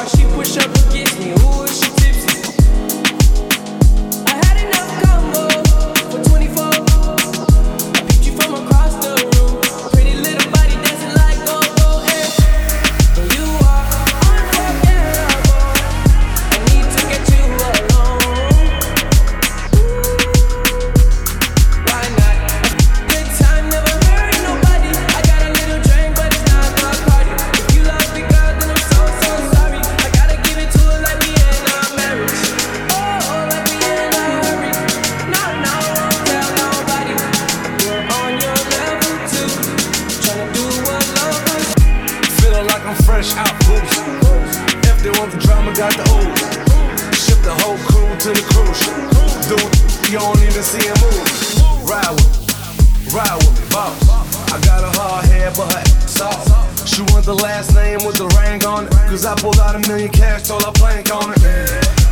Why she push up against me? Ooh, is she tipsy? I had enough combo for 24. I peeped you from across the room. Pretty little body dancing like go-go, and you are unforgettable. I need to get you alone. Why not? Good time never hurt nobody. I got a little drink, but it's not my party. If you love me, girl, then I'm so sorry. I gotta give it to her like we in our marriage. Oh, like we in a hurry. No, won't tell nobody. We're on your level too. Tryna do what love was. Feeling like I'm fresh out boost. If they want the drama, got the ooze. Ship the whole crew to the cruise. Do it, you don't even see him move. Ride with me, boss. I got a hard head, but her ass soft. She want the last name with the ring on it. Cause I pulled out $1 million cash, told her plank on it.